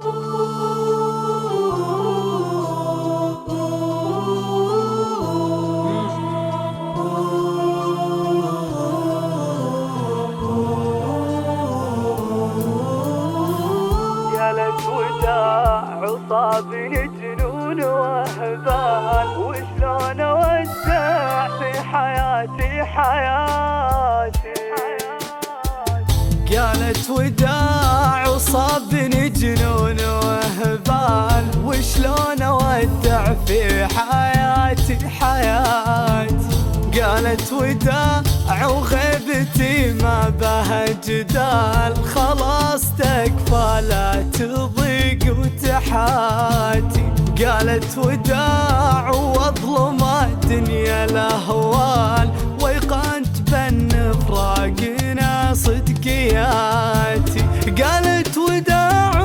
وصابني جنون وهبال، وشلون اودع في حياتي قالت وداع وصابني جنون وهبال، وشلون اودع في حياتي قالت وداع وغيبتي ما بها جدال، خلاص تكفى لا تضيق وتحاتي. قالت وداع واظلم الدنيا الاهوال، ويقنت بان فراقنا صدقياتي. قالت وداع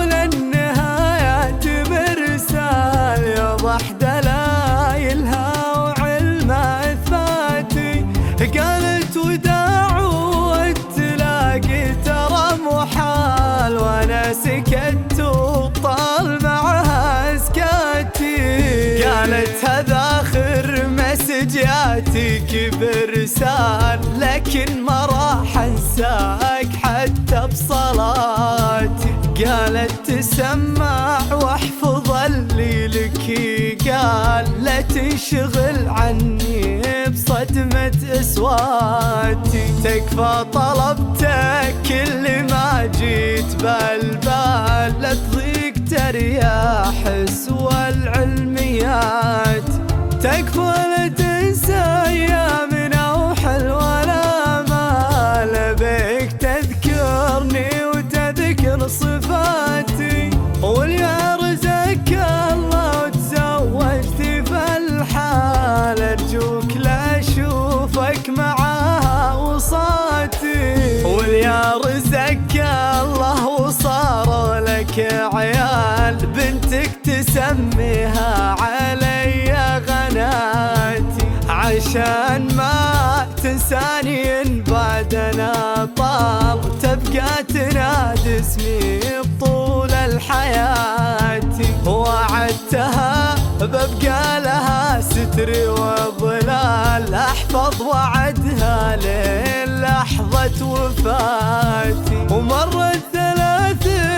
وللنهايات برسال، يوضح دلايلها وعلم اثباتي. قالت وداع والتلاقي ترى محال، وانا سكت وطال معها سكاتي. قالت هذا اخر مسجاتك برسال، لكن ما راح انساك حتى بصلاتي. قالت تسمع واحفظ اللي لك قال، لا تنشغل عني بصدمة اصواتي. تكفى طلبتك كل ما جيت بالبال، لا تضيق ترياح سوى العلميات. تكفى لا تنسى ايامنا وحلوة الامال، بيك تذكرني وتذكر صفاتي. واليا رزقك الله وتزوجت في الحال، ارجوك لا اشوفك معاها وصاتي. واليا رزقك الله وصار لك عيال، بنتك تسميها علي غناتي. عشان ما تنساني إن بعدنا طال، تبقى تنادي اسمي بطول الحياة. وعدتها ببقى لها ستري وظلال، احفظ وعدها لين لحظة وفاتي. ومرت 3